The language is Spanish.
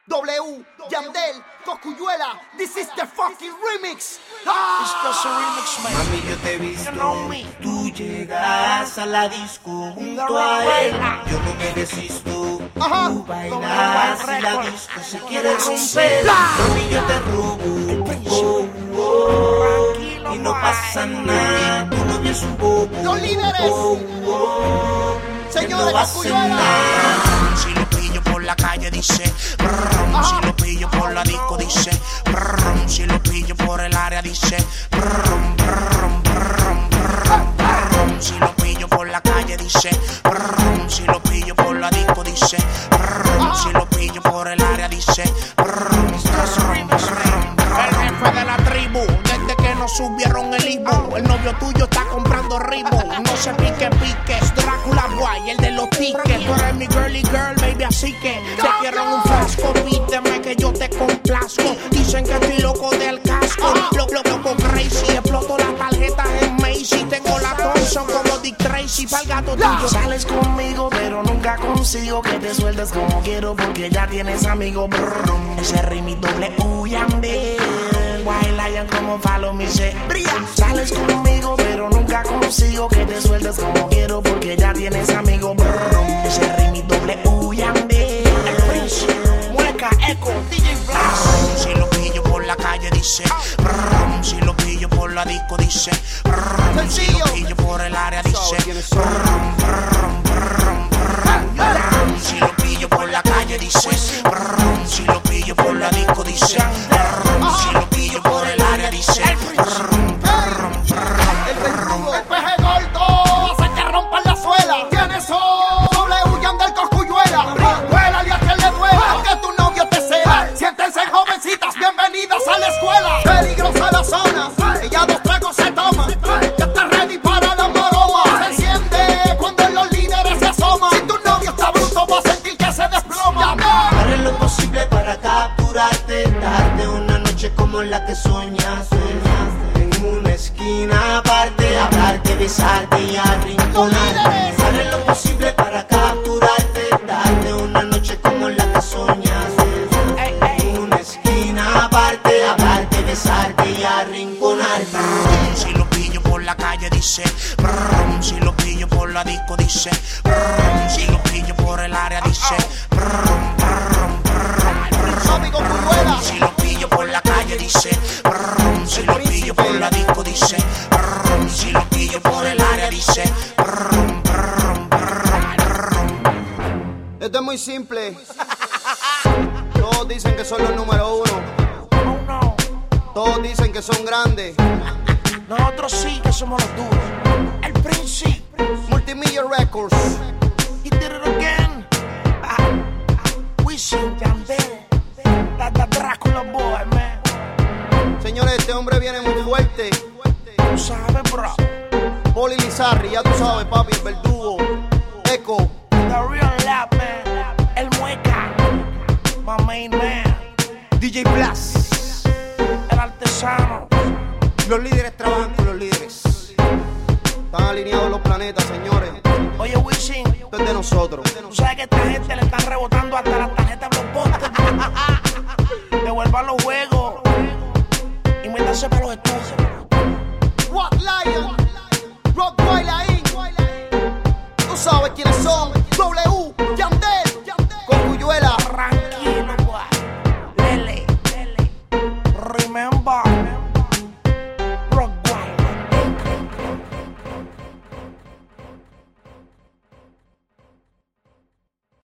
W, Yandel, Cosculluela, this is the fucking remix. It's a remix, man. Mami, yo te he visto, You know me. tú llegas a la disco junto a él. Yo no me resisto, Ajá. tú bailas y la disco se quiere romper. Mami, yo te robo, Tranquilo, y no boy. pasa nada. Tu novio es un bobo, Los líderes. que Señores, no va a hacer Cosculluela. nada. Si lo pillo por la calle dice brum, si lo pillo por la disco dice brum, si lo pillo por el área dice brum, brum, brum, brum, brum. Si lo pillo por la calle dice brum, si lo pillo por la disco dice brum, si lo pillo por el área dice brum, brum, brum. El jefe de la tribu, desde que nos subieron el Ibu, el novio tuyo está comprando ritmo. No se pique, es Drácula Guay, el de los tickets. Tú eres mi girly girl, baby, así que te quiero en un frasco, pídeme que yo te complazco. Dicen que estoy loco del casco, loco crazy. Exploto las tarjetas en Macy, tengo la Thompson como Dick Tracy. Pa'l gato tuyo. Sales conmigo, pero nunca consigo que te sueltes como quiero porque ya tienes amigo. Brum. Ese ritmo W Yandel, White Lion como follow me say. Sales conmigo, pero nunca consigo que te sueltes como quiero porque ya tienes amigo. Brum. Ese ritmo W Yandel, Mueca, Echo, DJ Blast. Si lo pillo por la calle dice brum, si lo pillo por la disco dice brum, si lo pillo por el área dice brum, brum, brum, brum, brum. Si lo pillo por la calle dice brum, si lo pillo por la disco dice brum, si lo pillo por el área dice brum, brum, El verdugo, el peje gordo, hace que rompan la suela. ¿Quiénes son? W, Yandel, Cosculluela. Vuela y a quien le duela, aunque tu novio te sea. Siéntense jovencitas, bienvenidas a la escuela. Peligrosa la zona, ella dos tragos se toma. Ya está ready para la maroma. Se enciende cuando los líderes se asoman. Si tu novio está bruto, va a sentir que se desploma. Haré lo posible para capturarte, darte una noche como la que soñaste. En una esquina aparte, hablarte, besarte y arrinconarte. Haré lo posible para capturarte, darte una noche como la que soñaste. En una esquina aparte, hablarte, besarte y arrinconarte. Si lo pillo por la calle dice brum, si lo pillo por la disco dice brum, si lo pillo por el área dice brum, brum, brum, brum. Amigo Cosculluela. Si lo pillo por la calle dice brum, si lo pillo por la disco dice brum, si lo pillo por el área dice brum, brum, brum, brum. Esto es muy simple. Todos dicen que son los número uno. Oh no, Todos dicen que son grandes. nosotros sí que somos los duros. El Príncipe, Multimillion Records. he did it again. Wisin, Yandel, that Drácula boy, man. Señores, este hombre viene muy fuerte. Tú sabes, bro. Poli Lizarri, ya tú sabes, papi, el verdugo. Echo. The real lap, man. El Mueca, my main man. DJ Blast. El artesano. Los líderes trabajan con los líderes. Están alineados los planetas, señores. Oye, Wisin, Esto es de nosotros. tú sabes que a esta gente le están rebotando hasta las tarjetas blockbuster. Devuelvan los juegos y métanse para los estudios. White Lion. Rock White Lion. Tú sabes quiénes son. W, Yandel.